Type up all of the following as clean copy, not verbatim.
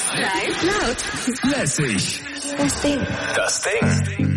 Live, laut, lässig. das Ding. Das Ding.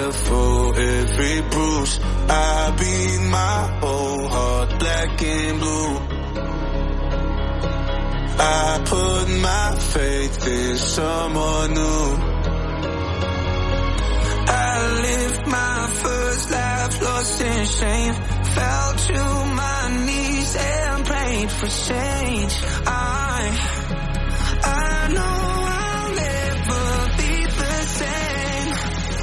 for every bruise. I beat my whole heart black and blue. I put my faith in someone new. I lived my first life lost in shame. Fell to my knees and prayed for change. I know I'll never be the same.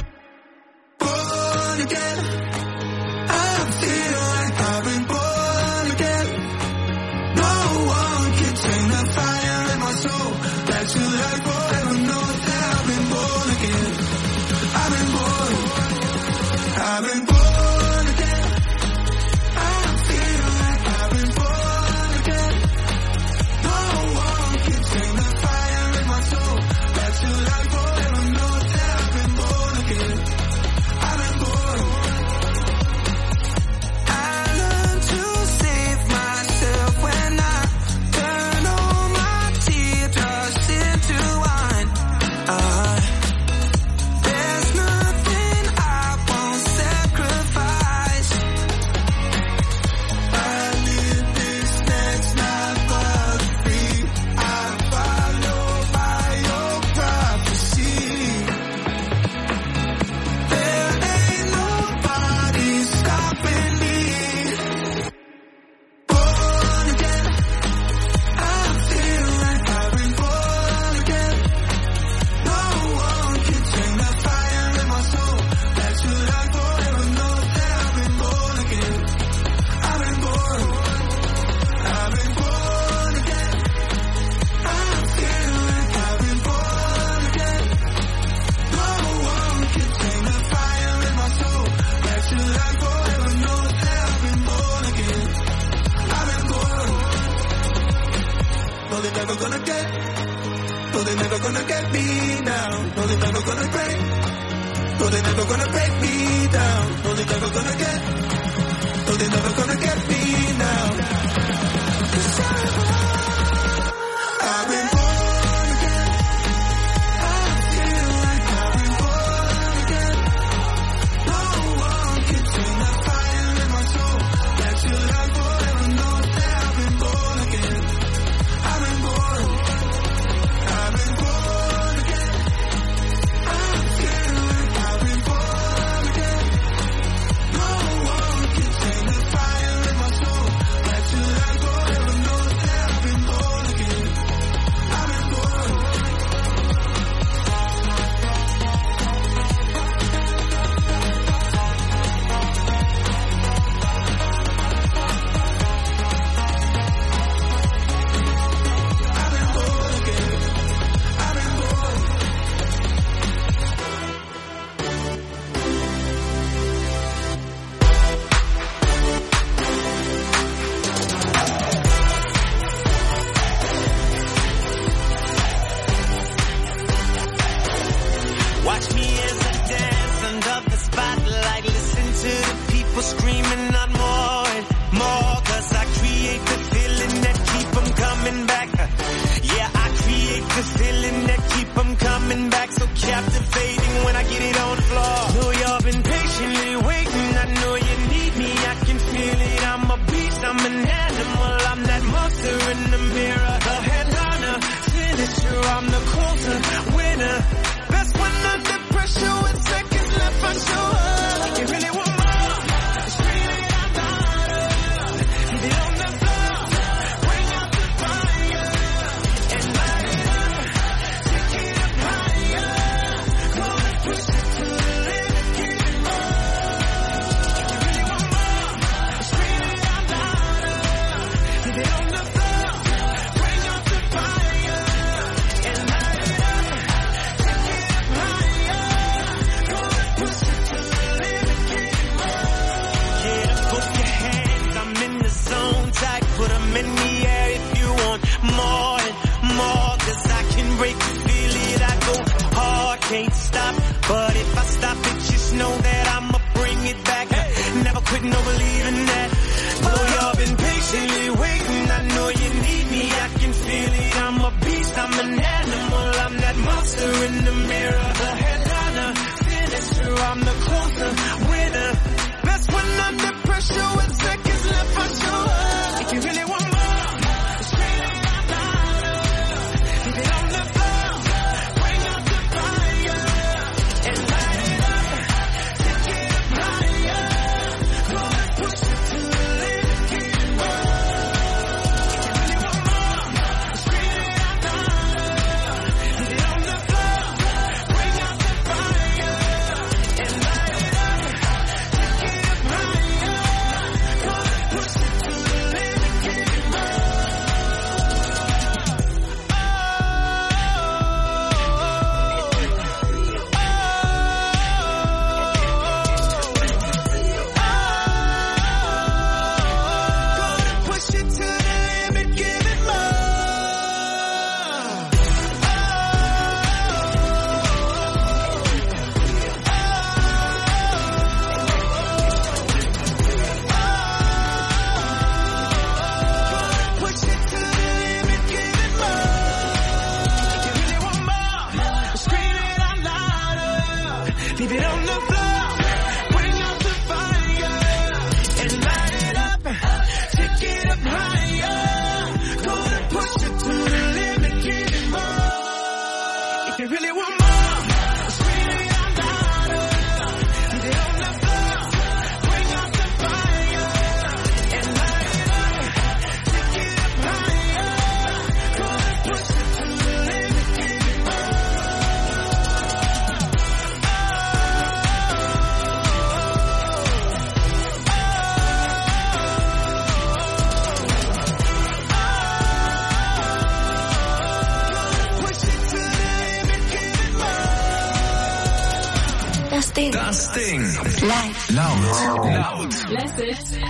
Born again, I feel like I've been born again. No one can tame the fire in my soul. Back to life forever, know that I've been born again. I've been born again. I feel like I've been born again. No one can tame the fire in my soul. Back to life forever, know that I've been born again. I've been born. I learned to save myself when I turn all my teardrops into wine. There's nothing I won't sacrifice. I live this next life but free. I follow by your prophecy. There ain't nobody stopping me. Born again, I feel like I've been born again. No one can tame the fire in my soul. Back to life forever, know that I've been born again. I've been born. I've been born again. I feel like I've been born again. No one can tame the fire in my soul. Back to life forever, know that I've been born again. I've been born. No, they're never gonna get. No, they're never gonna get me down. No, they're never gonna break. No, they're never gonna break me down. No, they're never gonna get. No, they're never gonna get me now. 'Cause I've been born again. I feel like I've been born again. No one can tame the fire in my soul. Back to life forever, know that I've been born again. I've been born. I've been born again. I feel like I've been born again. No one can tame the fire in my soul. Back to life forever, know that I've been born again. I've been born. I've been born again. I've been born. Watch me as I dance under the spotlight. Listen to the people screaming out more and more. 'Cause I create the feeling that keep them coming back. Yeah, I create the feeling that keep them coming back. So captivating when I get it on the floor. Know y'all been patiently waiting. I know you need me. I can feel it. I'm a beast. I'm an animal. I'm that monster in the mirror. The headliner, finisher. I'm the closer, winner. Best when under pressure with seconds left for sure. You really want more? Scream it out louder. Leave it on the floor. Bring out the fire and light it up. Take it up higher. Come on, push it to the limit. Get it more. You really want more? Scream it out louder. Leave it on the floor. Bring out the fire and light it up. Take it up higher. Come on, push it to the limit. Get it more. Get up, both your hands. I'm in the zone. Tight, put 'em in the air if you want more and more. 'Cause I can break you, feel it. I go hard, can't stop. But if I stop it, just know that I'ma bring it back. Never quit, no believing that. Oh, y'all been patiently waiting. I know you need me. I can feel it. I'm a beast. I'm an animal. I'm that monster in the mirror. The headliner, finisher. I'm the closer. Ding. Das Ding. Live. Laut. Lass es.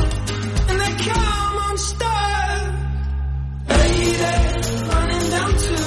Running down to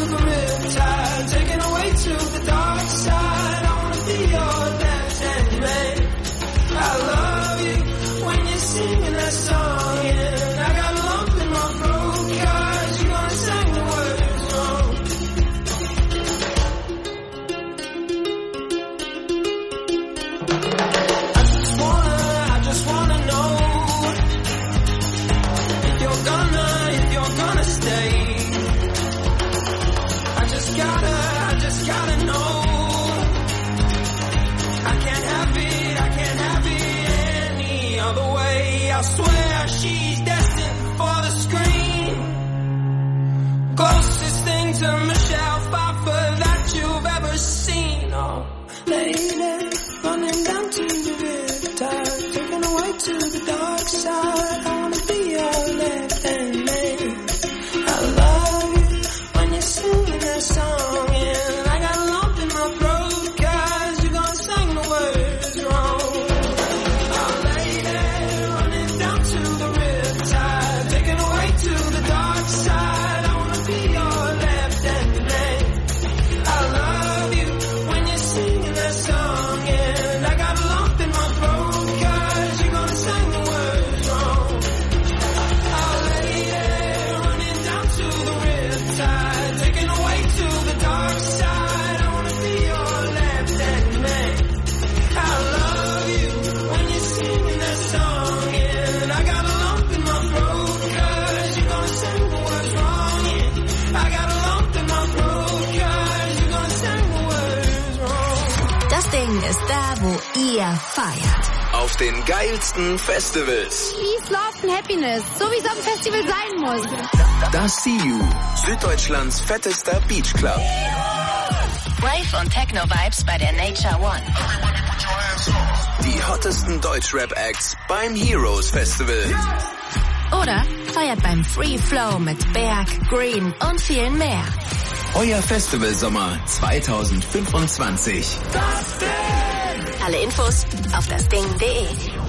I swear she's destined for the screen. Closest thing to Michelle Pfeiffer that you've ever seen. Oh, lady, running down to the riptide, taken away to the dark side. I wanna be your left-hand man. I love you when you're singing that song, and I got a lump in my throat 'cause you're gonna sing the words wrong. Oh, lady, running down to the riptide, taken away to the dark side. I wanna be your left-hand man. I love you when you're singing that song, and I got a lump in my throat 'cause you're gonna sing the words wrong. Oh, lady, running down to the riptide, taken away to the dark side. I wanna be your left-hand man. I love you when you're singing that song, and I got a lump in my throat 'cause you're gonna sing the words wrong. Yeah, I got a lump in my throat 'cause you're gonna sing the words wrong. Das Ding ist da, wo ihr feiert. Auf den geilsten Festivals. Peace, Love and Happiness, so wie es auf dem Festival sein muss. Das See You, Süddeutschlands fettester Beachclub. Rave und Techno-Vibes bei der Nature One. Die hottesten Deutschrap-Acts beim Heroes Festival. Oder feiert beim Free Flow mit Berg, Green und vielen mehr. Euer Festivalsommer 2025. Alle Infos auf dasding.de.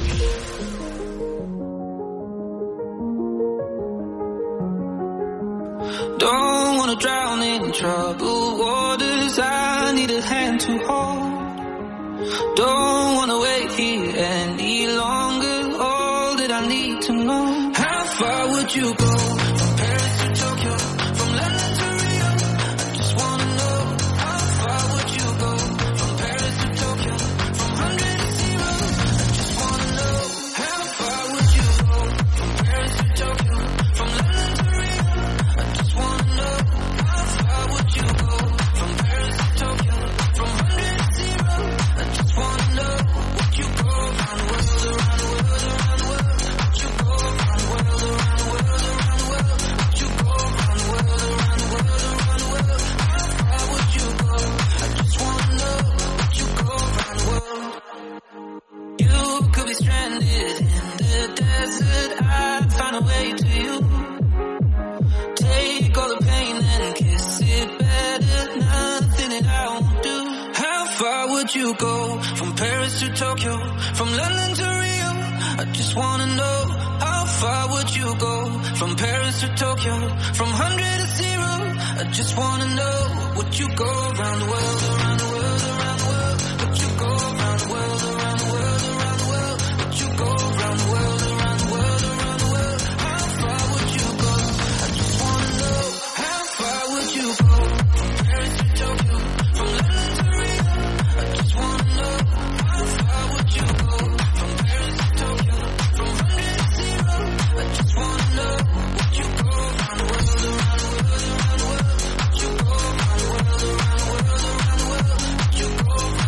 Don't wanna drown in troubled waters. I need a hand to hold. Don't wanna wait here any longer. All that I need to know. How far would you go? From Paris to Tokyo, from London to Rio. I just wanna know. How far would you go? From Paris to Tokyo, from 100 to 0. I just wanna know. How far would you go? From Paris to Tokyo, from London to Rio. I just wanna know. How far would you go? From Paris to Tokyo, from 100 to 0. I just wanna know. Would you go around the world, around the world, around the world? Would you go around the world, around the world, around the world? Would you go around the world, around the world, around the world? How far would you go? I just wanna know. Would you go around the world? You could be stranded in the desert. I'd find a way to you. Take all the pain and kiss it better. Nothing that I won't do. How far would you go? From Paris to Tokyo, from London to Rio. I just wanna know. How far would you go? From Paris to Tokyo, from 100 to 0. I just wanna know. Would you go around the world, around the world, around the world? Would you go around the world, around the world, around the world? Would you go around the world, around the world, around the world? How far would you go? I just wanna know. How far would you go? From Paris to Tokyo, from London to Rio. I just wanna know. How far would you go? From Paris to Tokyo, from 100 to 0. I just wanna know. Would you go around the world, around the world, around the world? Would you go around the world, around the world, around the world? Would you go around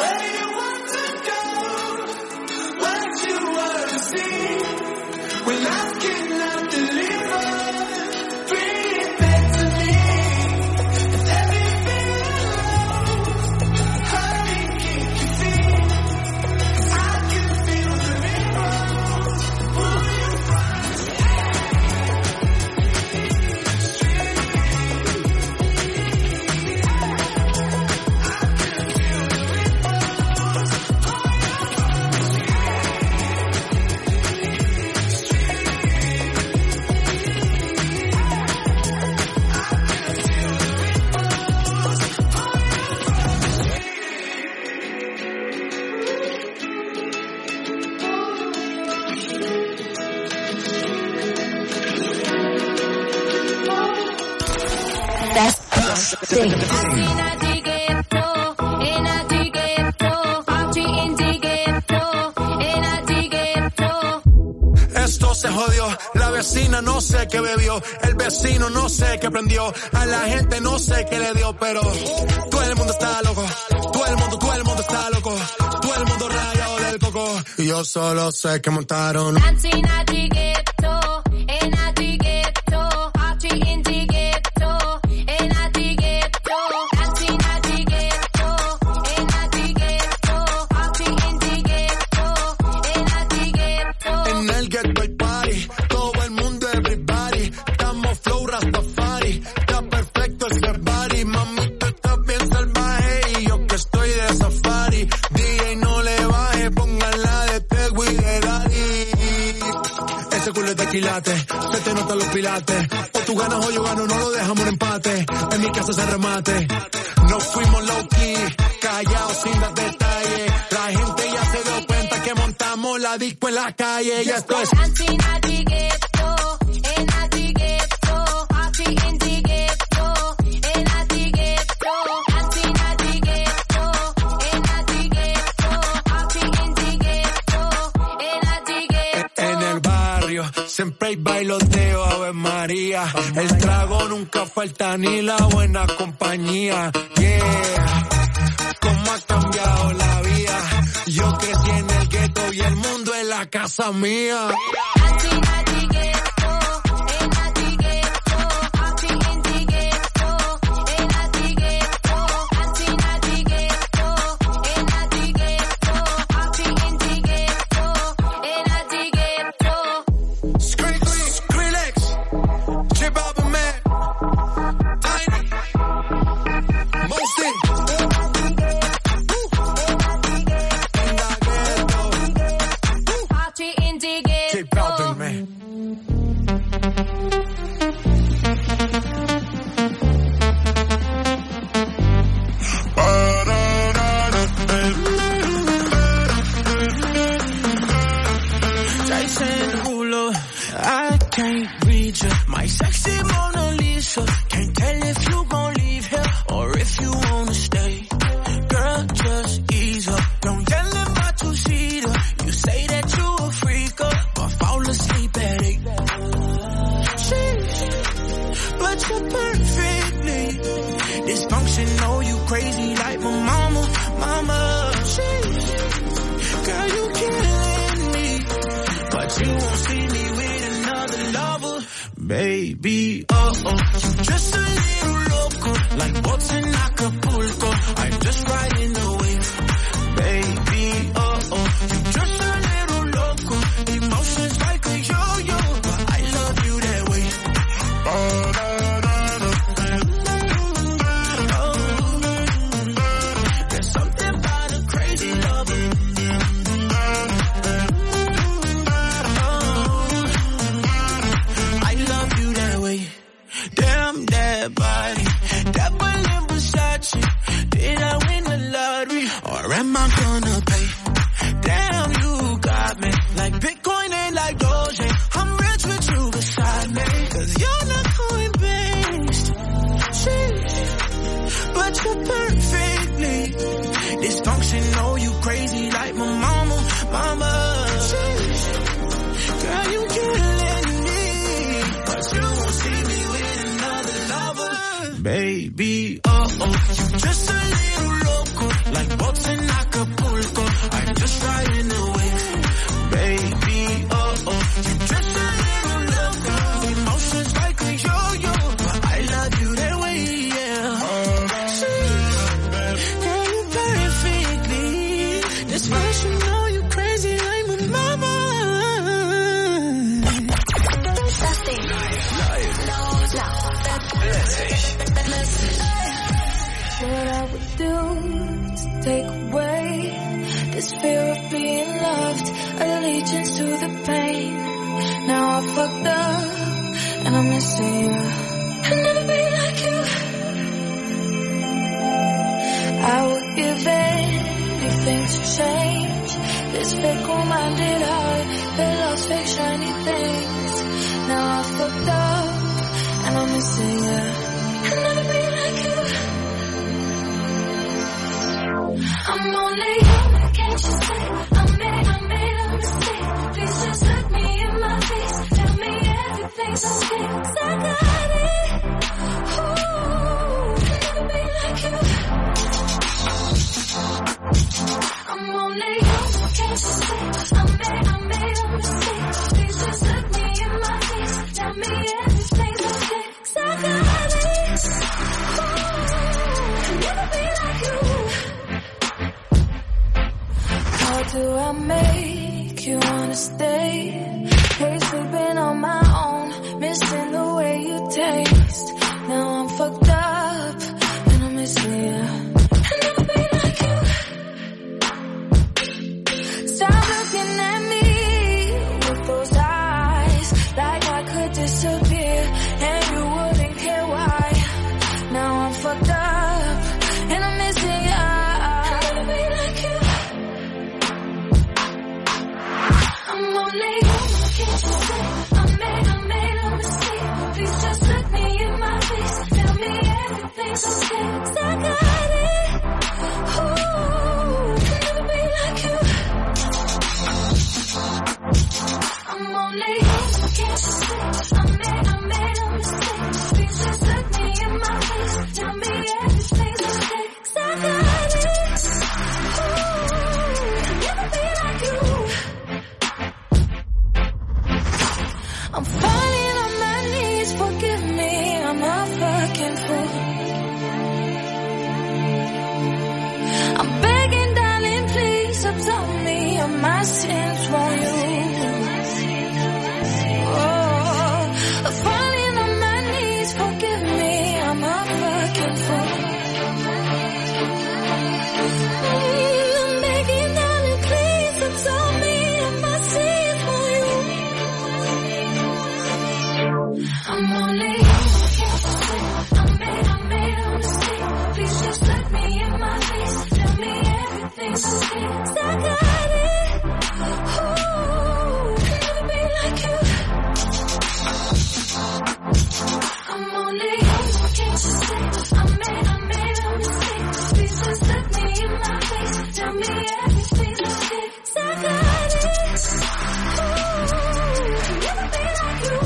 Where you want to go, what you want to see. When I cannot deliver, bring it back to me. Let me feel alone, honey, can't you see? I can feel the rainbows, pull you from Esto se jodió, la vecina no sé qué bebió, el vecino no sé qué prendió, a la gente no sé qué le dio, pero todo el mundo está loco, todo el mundo está loco, todo el mundo rayado del coco, y yo solo sé que montaron. Se te notan los pilates, o tú ganas o yo gano, no lo dejamos en empate, en mi casa se remate, no fuimos low key, callados sin dar detalles, la gente ya se dio cuenta que montamos la disco en la calle, y esto es siempre hay bailoteo, Ave María. El trago nunca falta ni la buena compañía. Yeah, cómo ha cambiado la vida. Yo crecí en el gueto y el mundo es la casa mía. Baby, you just a little loco, like boats in Acapulco. I'm just riding the wave. Baby, you just a little loco, emotions like a yo-yo, but I love you that way. There's something about a crazy lover. Damn that body, that Berlin Versace. Did I win the lottery, or am I gonna pay? Damn, you got me like Bitcoin and like Doge. I'm rich with you beside me, 'cause you're not coin-based. Sheesh, but you're perfectly dysfunctional. You crazy like my mama. Sheesh, girl, you killing me, but you won't see me with another lover. Baby, you just a little loco, like boats in Acapulco. away. This fear of being loved, allegiance to the pain. Now I fucked up and I'm missing you. I'll never be like you. I would give anything to change this fickle-minded heart that loves fake shiny things. Now I fucked up and I'm missing you. I'll never be like you. I'm only human, can't you see? I made a mistake. Please just look me in my face. Tell me everything's okay. 'Cause I got it. Ooh, I'll never be like you. I'm only human, can't you see? I made a mistake. Please just look me in my face. Tell me everything's okay. 'Cause I got it. Ooh, I'll never be like you. How do I make you wanna stay? Hate sleeping on my own, missing the way you taste. Now I'm fucked up and I'm missing you. I'll never be like you. Stop looking at me with those eyes, like I could disappear and you wouldn't care why. Now I'm fucked up and I'm missing you. I'll never be like you. I'm only human, can't you see? I made a mistake. Please just look me in my face. Tell me everything's okay. 'Cause I got it. Ooh, I'll never be like you. I'm only human, can't you see? I made a mistake. Please just look me in my face. Tell me everything's okay. 'Cause I got it. Ooh, I'll never be like you. I'm falling on my knees, forgive me, I'm a fucking fool. I'm begging, darling, please absolve me of my sins for you. Oh, I'm falling on my knees, forgive me, I'm a fucking fool. I'm begging, darling, please absolve me of my sins for you. I'm only human, can't you see? I made a mistake. Please just look me in my face. Tell me everything's okay. 'Cause I got it. Ooh, I'll never be like you. I'm only human, can't you see? I made a mistake. Please just look me in my face. Tell me everything's okay. 'Cause I got it. Ooh, I'll never be like you.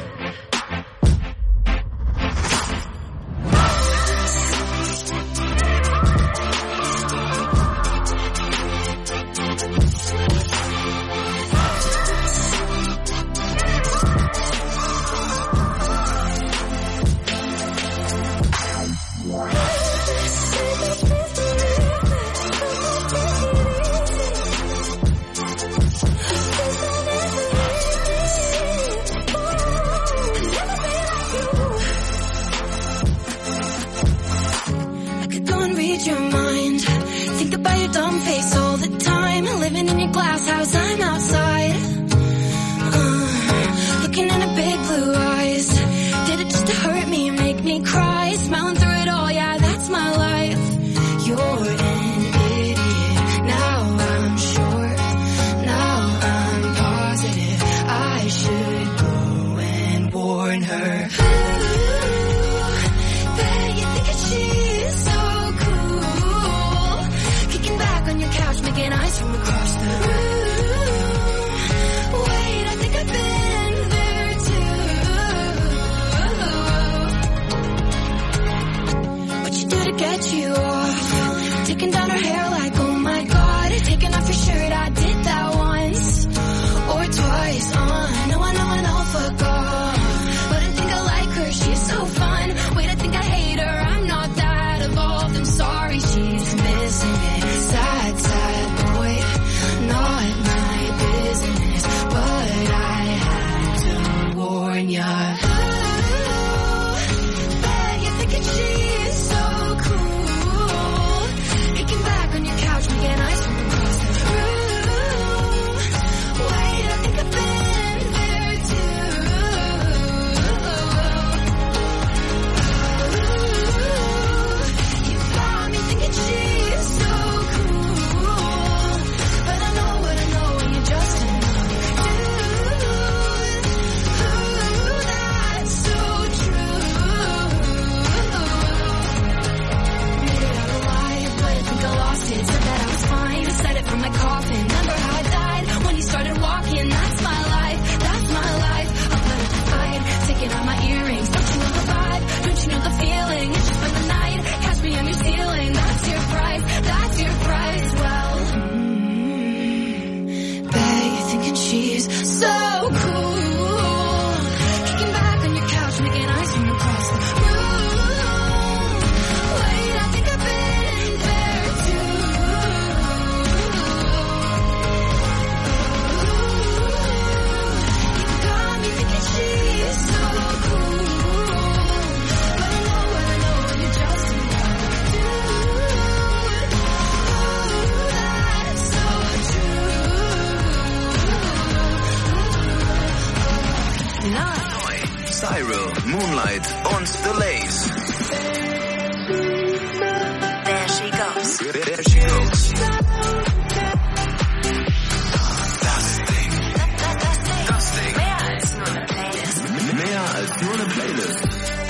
I could go and read your mind. Think about your dumb face all the time. Living in your glass house, I'm outside. Looking in her big blue eyes. Did it just to hurt me, make me cry. Smiling through it all, yeah, that's my life. You're an idiot. Now I'm sure. Now I'm positive. I should go and warn her. Bet you think that she's so cool. Kicking back on your couch, making eyes from across the room. Wait, I think I've been there too. What you do to get you off? Taking down her hair like, oh my god. Taking off your shirt, I did that once or twice. I know, fuck off. But I think I like her, she's so fun. Wait, I think I hate her, I'm not that evolved. I'm sorry, she's missing it. Sad, sad boy. Moonlight und The Lace. There she goes. There she goes. Das Ding. Mehr als nur eine Playlist. Mehr als nur eine Playlist.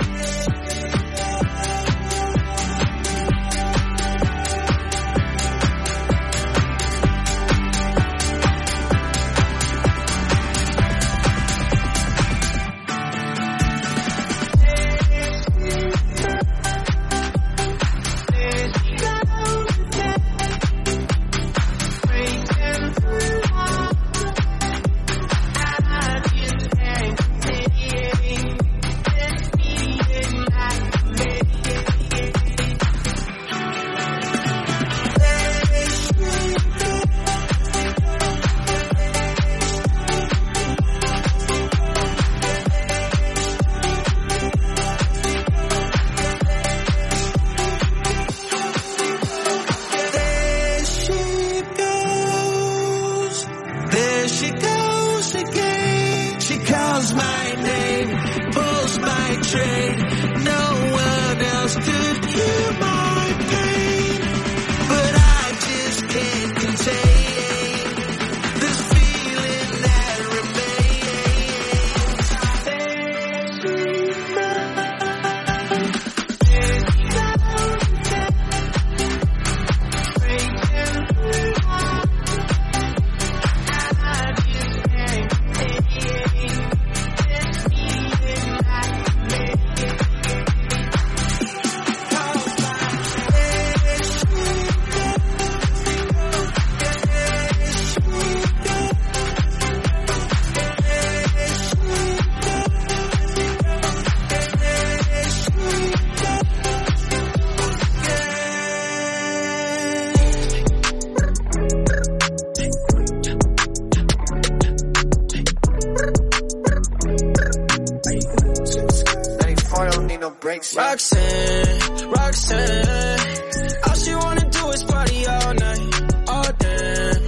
Roxanne, all she wanna do is party all night, all day.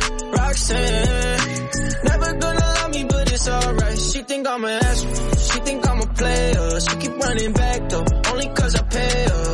Roxanne, never gonna love me, but it's alright. She think I'm an ass, she think I'm a player. She keep running back though, only cause I pay her.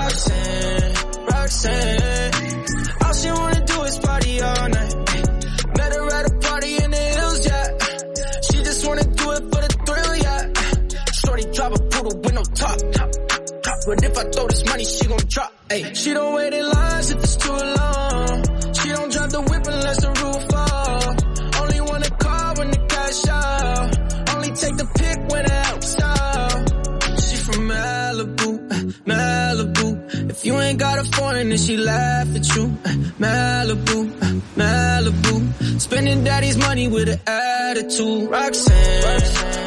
Roxanne, all she wanna do is party all night. Met her at a party in the hills, yeah. She just wanna do it for the thrill, yeah. Shorty drive a poodle with no top. But if I throw this money, she gon' drop. Ay, she don't wait in lines if it's too long. She don't drive the whip unless the roof fall. Only wanna call when the cash out. Only take the pic when the outside. She from Malibu, Malibu. If you ain't got a foreign, then she laugh at you. Malibu, Malibu. Spending daddy's money with an attitude. Roxanne.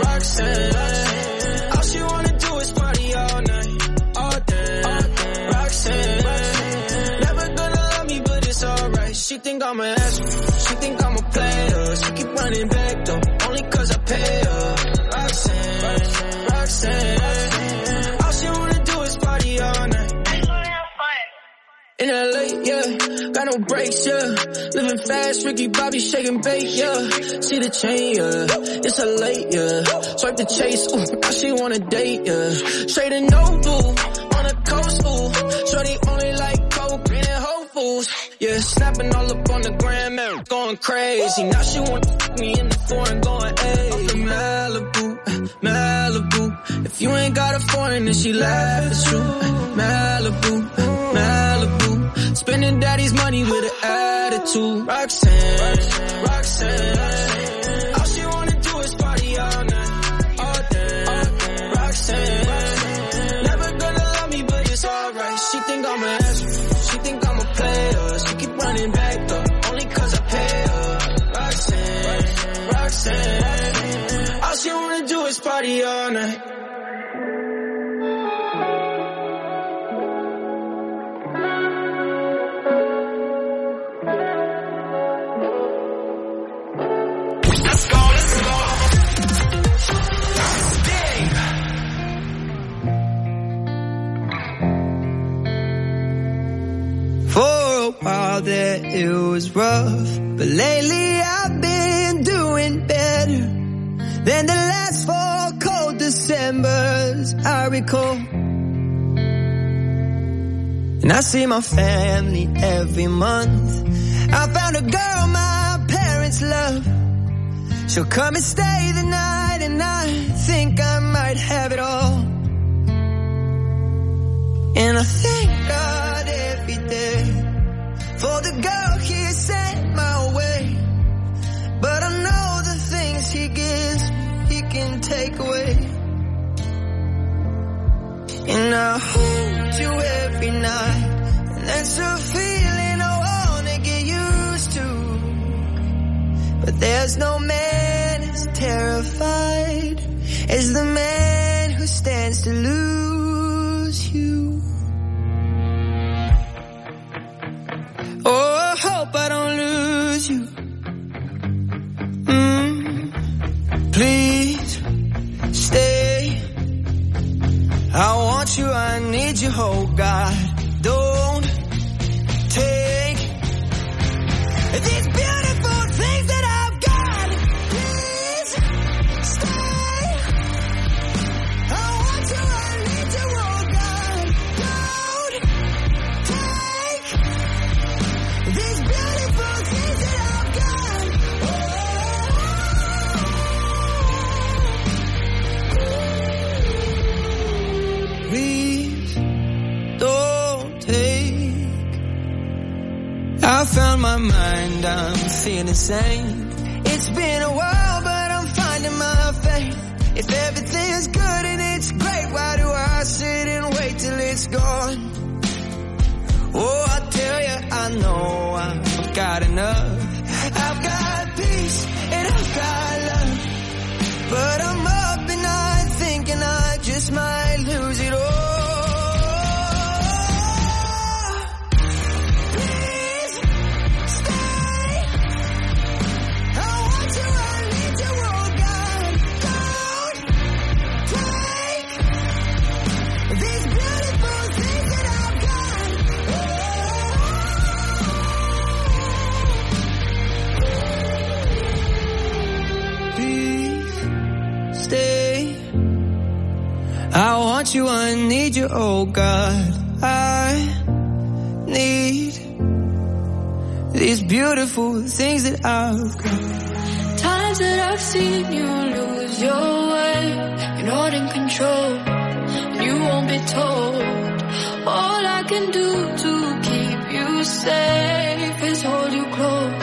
All she wanna do is party all night. Never gonna love me, but it's alright. She think I'm an ass, she think I'm a player. She keep running back though, only cause I pay her. Roxanne, all she wanna do is party all night. In LA, yeah, got no brakes, yeah. Living fast, Ricky Bobby shaking bait, yeah. See the chain, yeah, it's a late, yeah. Swipe the chase, ooh, now she wanna date, yeah. Straight and Noble, on the coast, ooh. Shorty only like Coke and Whole Foods, yeah. Snapping all up on the gram, man, going crazy. Now she wanna fuck me in the foreign, going, ayy. I'm from Malibu. If you ain't got a foreign, then she laugh at you. Malibu. Spending daddy's money with an attitude. Roxanne, all she wanna do is party all night, all day. Roxanne, never gonna love me, but it's alright. She think I'm an ass, she think I'm a player. She keep running back though, only cause I pay her. Roxanne, all she wanna do is party all night. While that it was rough, but lately I've been doing better than the last 4 cold December. Decembers I recall. And I see my family every month. I found a girl my parents love. She'll come and stay the night, and I think I might have it all. And I thank God every day for the girl He sent my way. But I know the things He gives, He can take away. And I hold you every night, and that's a feeling I wanna get used to. But there's no man as terrified as the man who stands to lose you. Oh, I hope I don't lose you. Please stay. I want you, I need you, oh God. Don't take these beautiful things that I've got. Please stay. I want you, I need you, oh God. Don't take these beautiful things that I've got. Please don't take. I found my mind, I'm feeling sane. It's been a while, but I'm finding my faith. If everything's good and it's great, why do I sit and wait till it's gone? Oh, I tell you, I know I've got enough. I've got peace and I've got love. But I'm up and I'm thinking I just might lose it all. Please stay. I want you, I need you, oh God. Don't take these beautiful things that I've got. Please stay. I want you, I need you, oh God. I need these beautiful things that I've got. Times that I've seen you lose your way, you're not in control, and you won't be told. All I can do to keep you safe is hold you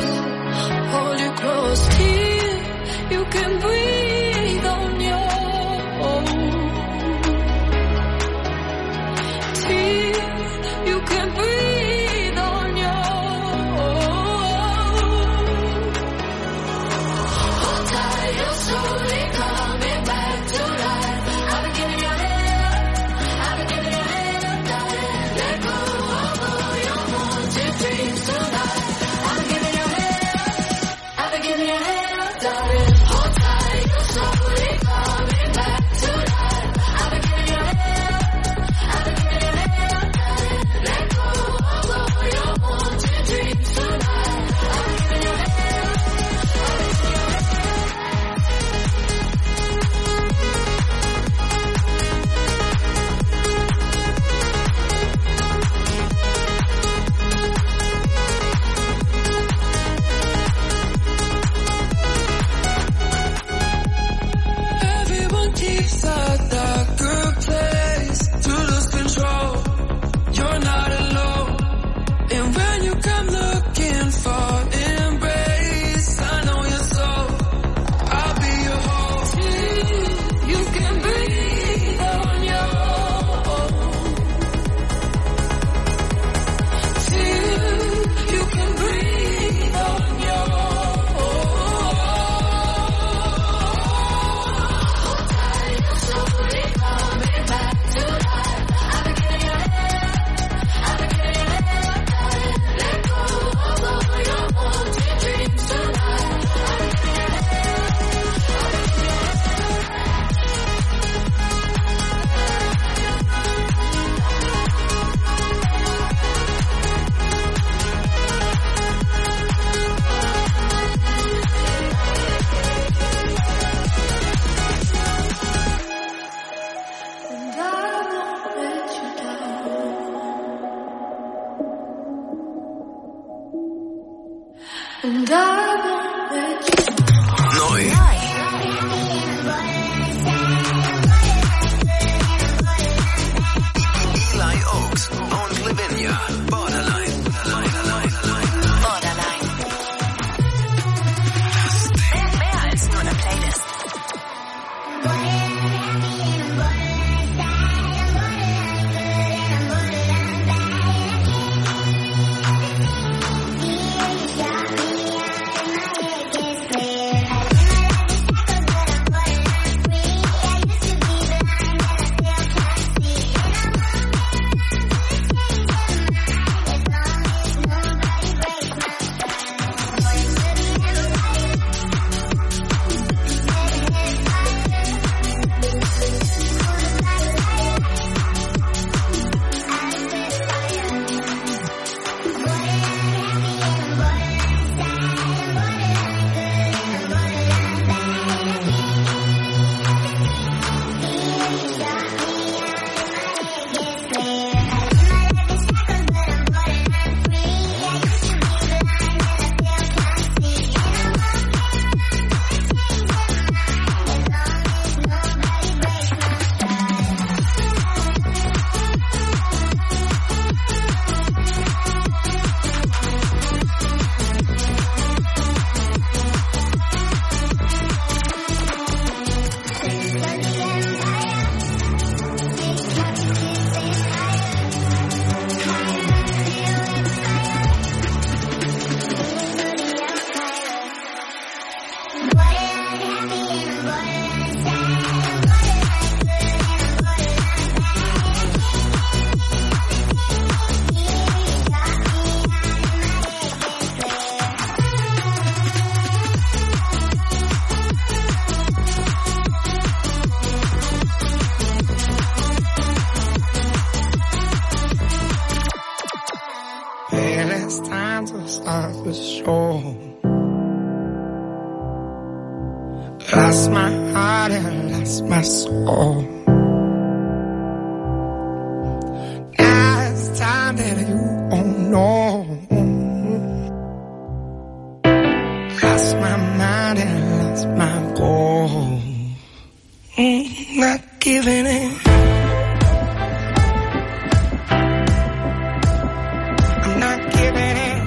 close till you can breathe on your own. Till you can breathe on your own. Hold tight, you're slowly coming back to life. I've been giving your head up, darling. Let go of all your haunted dreams tonight. I've been giving Neu. Eli Oaks und Lavinia. Borderline. Mehr als nur eine Playlist. Lost my heart and lost my soul. Now it's time that you won't know. Lost my mind and lost my goal. Not giving in. I'm not giving in.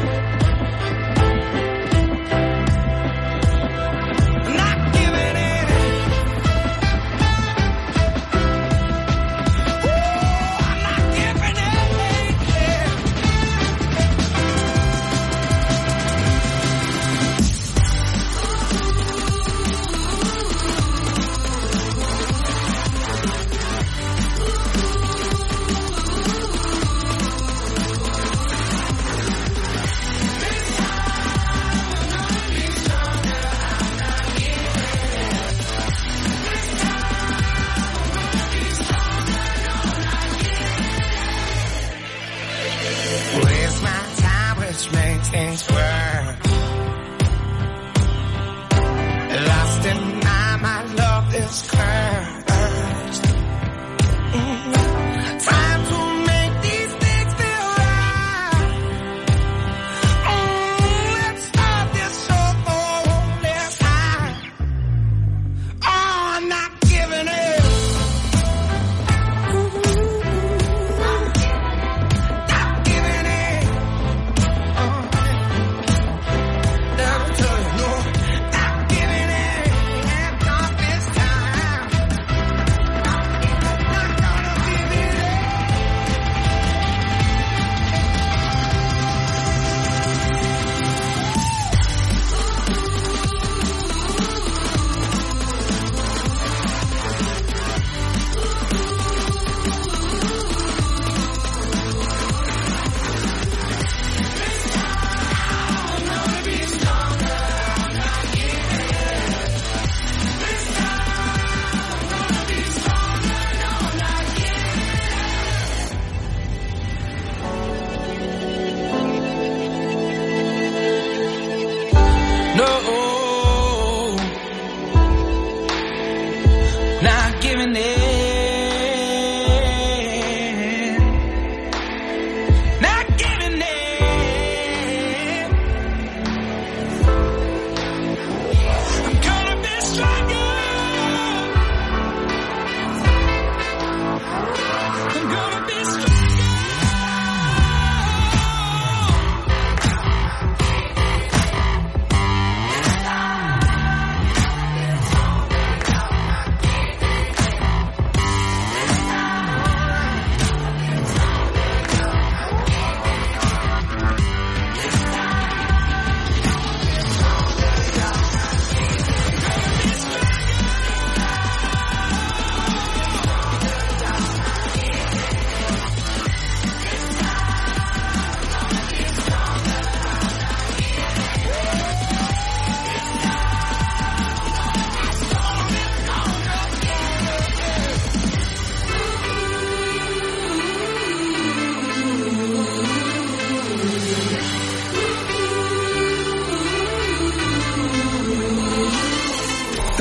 Things were lost in my love is cursed. Time to make these things feel right. Let's start this show for this high. Oh, I'm not giving it.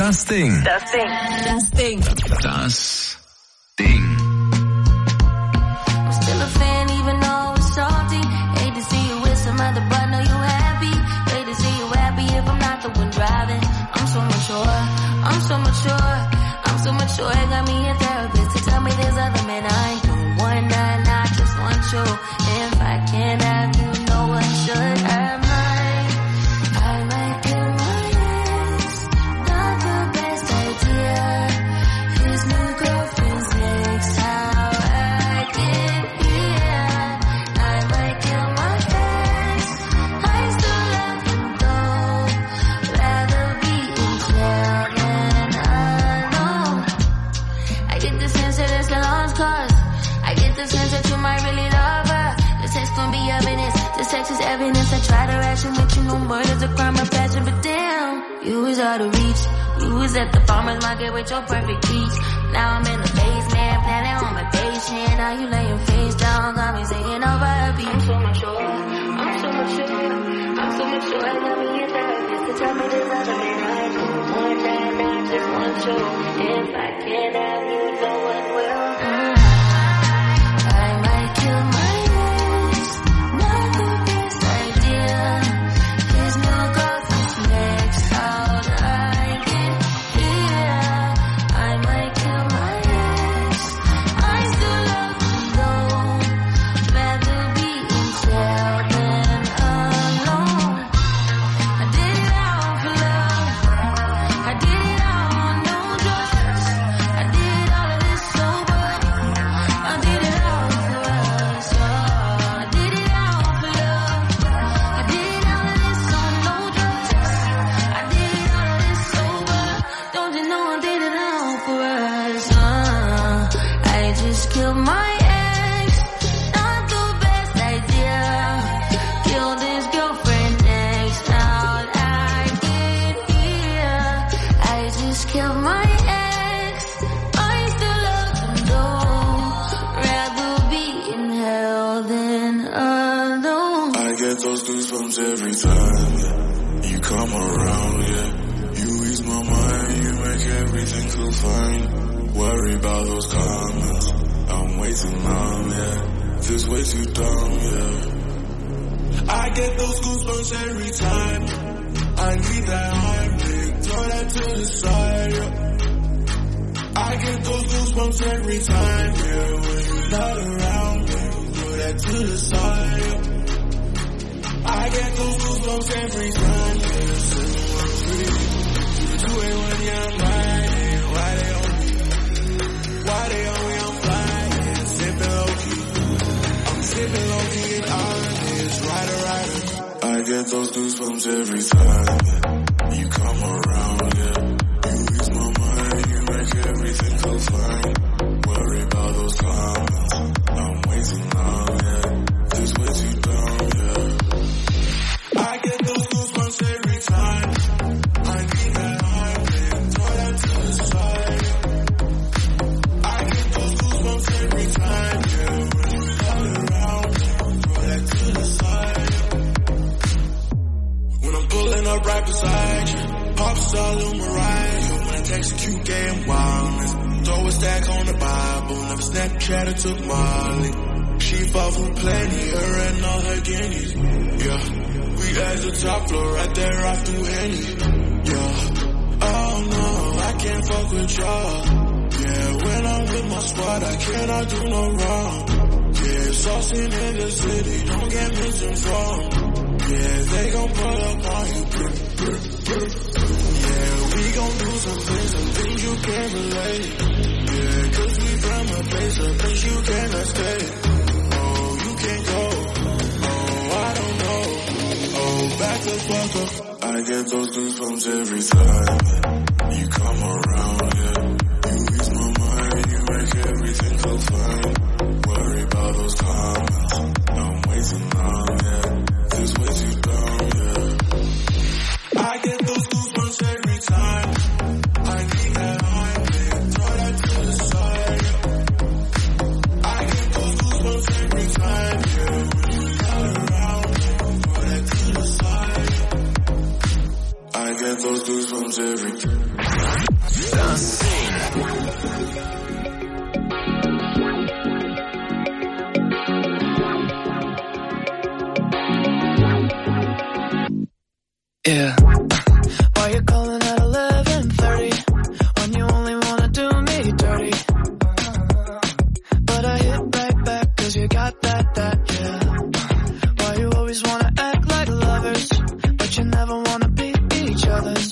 Das Ding. Das Ding. Das Ding. Das Ding. I'm still a fan even though it's salty. Hate to see you with some other, but know you happy. Hate to see you happy if I'm not the one driving. I'm so mature. I'm so mature. I'm so mature. It got me a therapist to tell me there's other men I don't want none. I just want you. If I can't have you, no one should have mine. I might kill my ex. Not the best idea. His new girlfriend's next. How I get here. I might kill my ex. I still love him though. Rather be in jail than alone. I get the sense that it's a lost cause. I get the sense that you might really love her. The sex gon' be evidence. The sex is evidence. I try to ration with you. No murder's a crime of passion, but damn, you was out of reach. You was at the farmer's market with your perfect peach. Now I'm in the basement, planning on my patient. Now you laying face down, got me singing over a beat. I'm so mature. I'm so mature. I'm so mature. I got me a therapist to tell me there's other men I don't want that. I just want you. If I can't have you, no one will. I might kill my ex. Not the best idea. His new girlfriend's next. How'd I get here? I might kill my ex. I still love him though. Rather be in jail than alone. I did it all for love. I did it all on no drugs. I did all of this sober. I did it all for us. I did it all for love. I did all of this on no drugs. I did all of this sober. Don't you know I did it all for us? I just killed my ex. Not the best idea. Killed his girlfriend next. How'd I get here? I just killed my ex. I still love him though. Rather be in hell than alone. I get those goosebumps every time you come around, yeah. You ease my mind, you make everything feel fine. Worry about those comments, I'm way too numb, yeah. Feels way too dumb, yeah. I get those goosebumps every time. I need that heartbeat, throw that to the side, yeah. I get those goosebumps every time, yeah. When you're not around me, throw that to the side, yeah. I get those goosebumps every time, yeah. Say you want free, you do it when you're riding. Why they on me? Why they on me? I'm flying, sipping low key. I'm sipping low key in honest, rider. I get those goosebumps every time you come around, yeah. You ease my mind, you make everything feel fine. Worry about those comments, I'm way too numb, yeah. Feels way too dumb, yeah. I get those goosebumps every time. I need that heartbeat, throw that to the side. I get those goosebumps every time, yeah. When you're not around, throw that to the side. When I'm pulling up right beside you, pop star Lil Mariah. When I execute game wildness, throw a stack on the Bible. Never Snapchat or took Molly. She fought for plenty, her and all her guineas. Yeah. We at the top floor, right there off through Henny. Yeah. Oh no, I can't fuck with y'all. Yeah, when I'm with my squad, I cannot do no wrong. Yeah, saucing in the city, don't get misinformed. Yeah, they gon' pull up on you. Yeah, we gon' do some things you can't relate. Yeah, 'cause we from a place you cannot stay. Oh, you can't go. Oh, I don't know. Oh, back the fuck up. I get those goosebumps every time you come around, yeah. You ease my mind, you make everything feel fine. Worry about those comments, I'm way too numb, yeah. Feels way too dumb, yeah. I get those goosebumps every time. I need that heartbeat, throw that to the side. I get those goosebumps every time, yeah. When you're not around, throw that to the side. I get those goosebumps every time. Yeah. Why you calling at 11:30 when you only wanna do me dirty? But I hit right back 'cause you got that, yeah. Why you always wanna act like lovers, but you never wanna be each other's?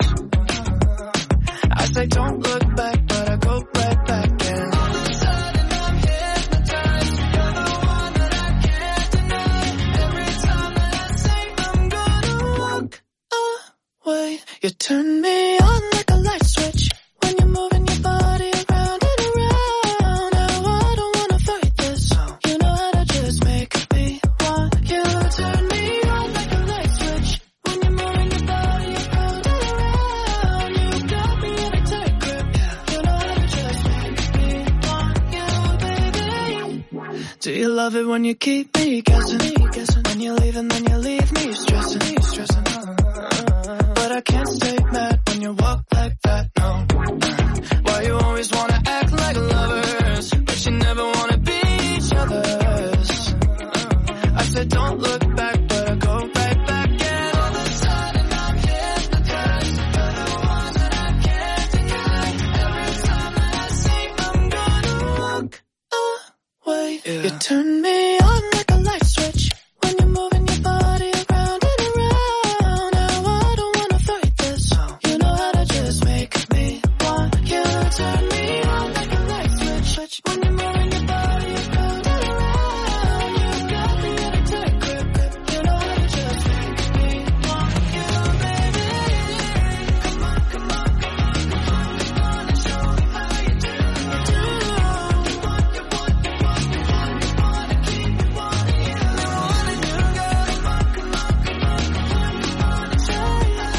I say don't look back, but I go right back and all of a sudden I'm hypnotized. You're the one that I can't deny. Every time that I say I'm gonna walk away, you turn me on like a light switch when you're moving your body around and around. Now I don't wanna fight this. You know how to just make me want you. Turn me on like a light switch when you're moving your body around and around. You got me in a tight grip. You know how to just make me want you, baby. Do you love it when you keep me guessing? When you leave and then you